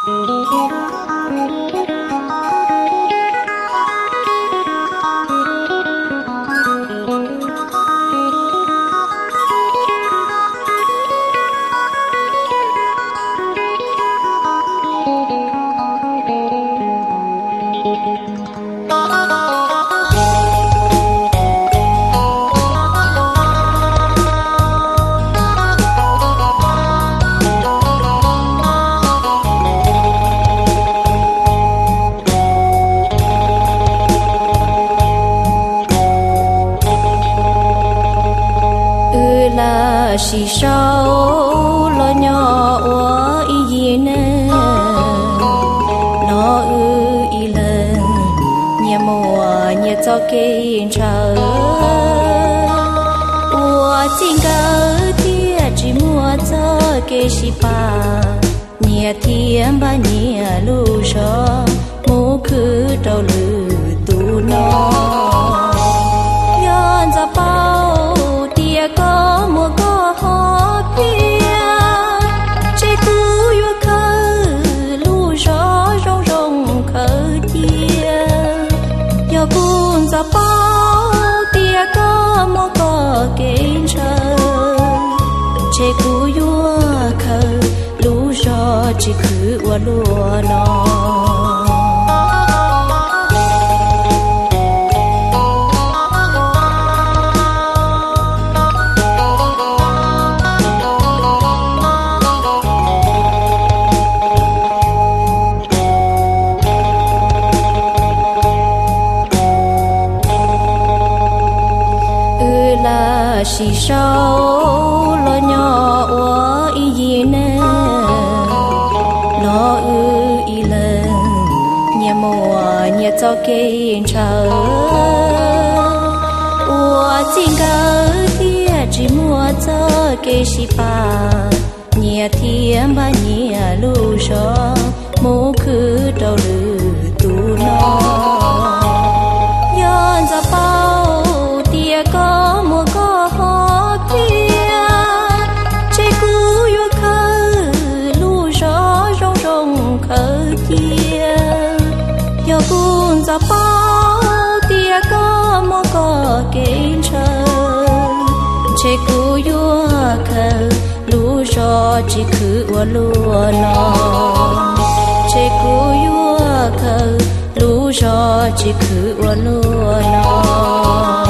Chỉ sau lo nhỏ quá ý nè lo ý lần nhà mùa nhà cho cây chờ ua chính cả thiệt chỉ mua cho cây xí pa nhà thiêm ba nhà lu cho mũ cứ đầu lư tu nó yon ra bao tia có mua có hoa pia chỉ cứ yêu khờ lu gió rong rong khờ tia giờ buồn ra bao tia có mua có kiến chờ chỉ cứ yêu khờ lu gió chỉ cứ qua lúa nó chỉ sau lo nhỏ quá ý nè lo ý lần nhà mùa nhà cho cây chờ ua chính cả thiệt chỉ mua cho cây xí pa nhà thiêm ba nhà lu cho mũ cứ đầu lư tu nó yon ra bao tia có mua có hoa pia chỉ cứ yêu khờ lu gió rong rong khờ tia giờ buồn ra bao tia có mua có kiến chờ chỉ cứ yêu khờ lu gió chỉ cứ qua lúa nó chỉ cứ yêu khờ lu gió chỉ cứ qua lúa nó